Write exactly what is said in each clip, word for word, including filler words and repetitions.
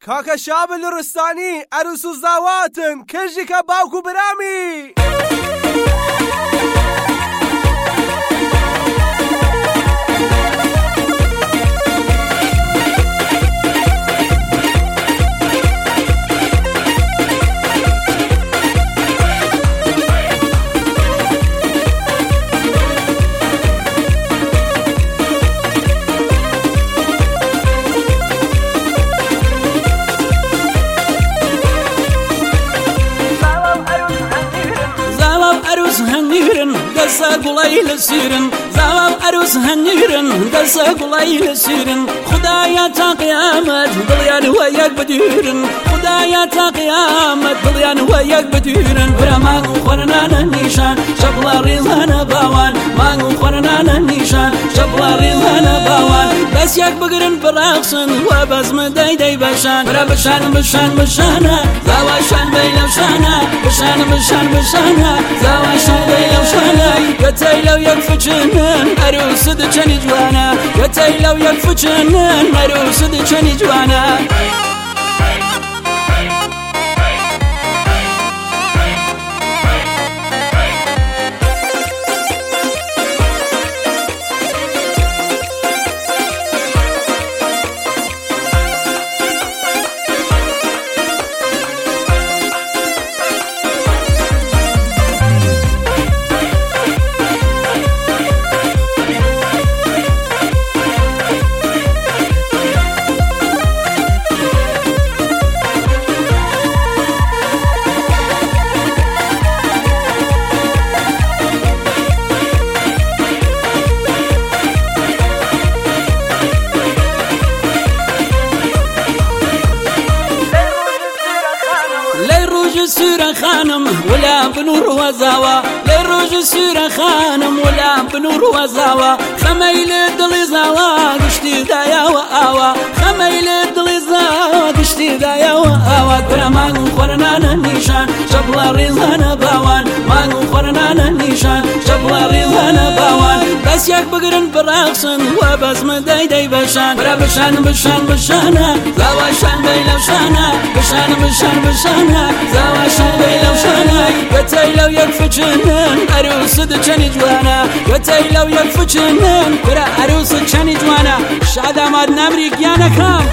کاکە شابل ڕستانی ئەروس و زاواتن کەژیکە باوکو برامی دەسە گوڵی لە سیرن زاوام ئەروس هەنیرن دەسە گوڵی لە سیرن خدایە تا قیامەت دڵیان وە یەک بدیرن خدایە تا قیامەت دڵیان وە یەک بدیرن برە مانگ و خۆرنانە نیشان شەپڵە ڕێزانە باوان مانگ و خۆرنانە نیشان شەپڵە ڕێزانە باوان دەست یەک بگرن بڕاقسن وە بەزمە دەی دەی بەشان برە بشان بشان بشانە زاواشان بەی لەوشانە بشان بشان بشانە زاواشان بەی لەوشانە گەتەی لەو یەک فچنن ئەروسە دچەنی جوانە گەتەی لەو یەک فچنن ئەروسە دچەنی جوانە سورة خانم ولا بنور وزاوة للروج سورة خانم ولا بنور وزاوة خميل دلي زاوة قشتي دايا وآوة خميل دلي زاوة قشتي دايا وآوة برا مانو خورنانا نيشان شبلا ريزانا باوان مانو خورنانا نيشان شبلا ريزانا باوان بس يك بقرن براقسن وبس مداي داي بشان برا بشان بشان بشانا زاوة شان بيلو شانا بشان بشان بشانا زاوة شان بيلو شانا قتي لو يكفجنن عروس دچني جوانا قتي لو يكفجنن برا عروس دچني جوانا شاد آمد نمری گیانا کام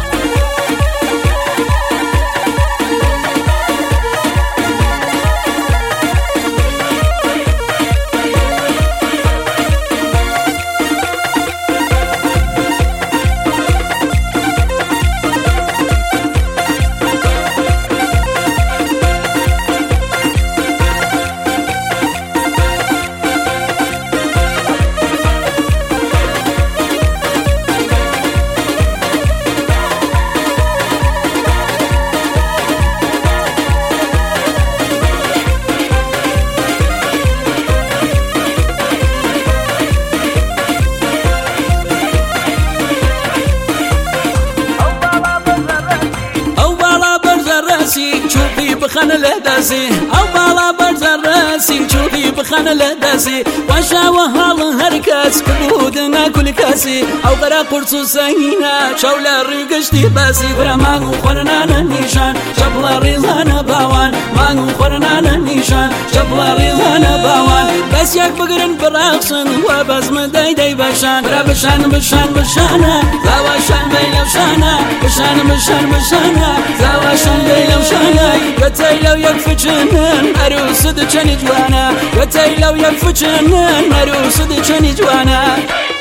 شوفي بخان لداسي أو بالا برزر راسي شوفي بخان لداسي واشا وهال هركاس كبودنا كل كاسي أو غرا قرصو سينا شولا ريقشتي باسي برا مانو خورنانا نيشان شبلا ريزانا باوان مانو خورنانا نيشان شبلا ريزانا باوان بس يك بقرن براقسن وبس مداي داي بشان برا بشان بشان بشانا زاواشان بيلو شانا بشان بشان بشانا زاواشان بيلو شانا قتي لو يكفجنن عروس دچني جوانا قتي لو يكفجنن عروس دچني جوانا